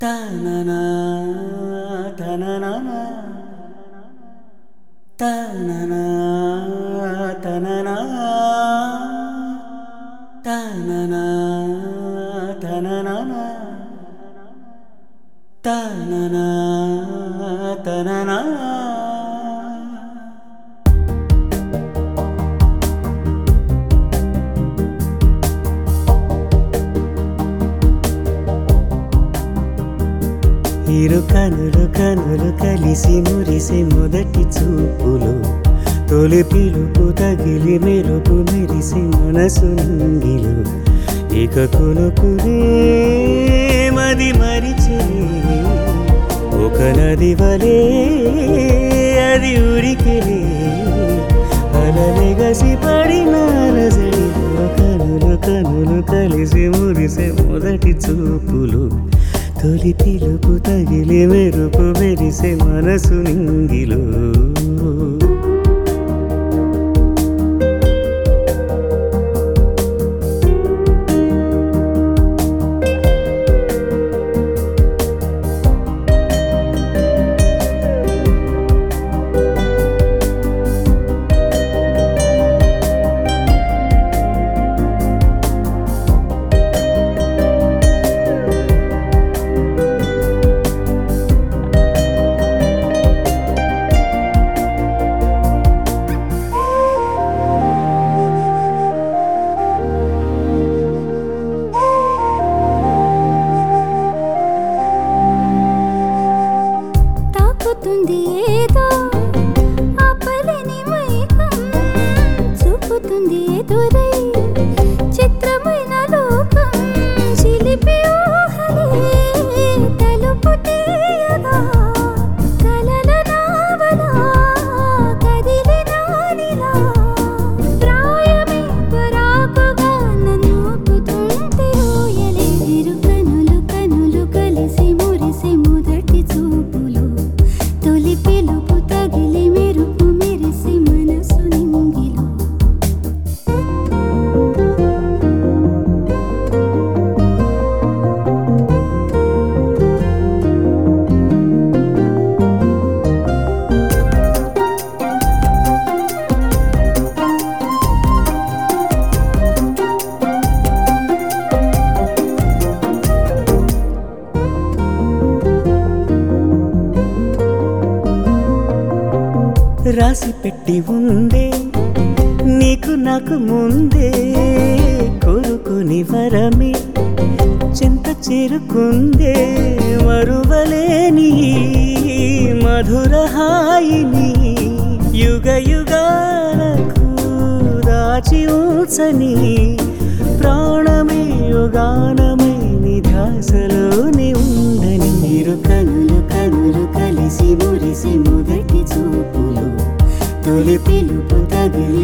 తననా తననా తననా తననా తననా తననా తననా తననా ఇరు కనులు కనులు కలిసి మురిసే మొదటి చూపులు తొలి పిలుపు తగిలి మెరుపు మెరిసి మనసు నింగిలు ఇక కొనుకునే మది మరిచే ఒక నది వలే అది ఉరికిలే అలలెగసి పడిన రజడిలో కనులు కనులు కలిసి మురిసే మొదటి చూపులు తొలి పిలుపు తగిలి మెరుపు మెరిసే మనసు నింగిలో ఏదో ఆపలేని మైకం చూపుతుంది ఎదురై చిత్రమైన లోకం చిలిపి ఊహలే తలుపు తీయగా కలల నావలా కదిలి నానిలా ప్రాయమే పరాకుగా నన్ను ఊపుతుంటే ఊయలే ఇరు కనులు కనులు కలిసి మురిసి మొదటి చూపులు తొలి పిలుపు తగిలి మెరుపు మెరిసి మనసు నింగిలో రాసి పెట్టి ఉందే నీకు నాకు ముందే కోరుకుని వరమే చెంత చేరుకుందే మరువలేని మధుర హాయిని యుగ యుగాలకు దాచి ఉంచని ప్రాణమే యుగానమై నిధ్యాసలోనే ఉండని ఇరు కనులు కనులు కలిసి మురిసి మొదటి చూపులు తొలి పిలుపు తగిలి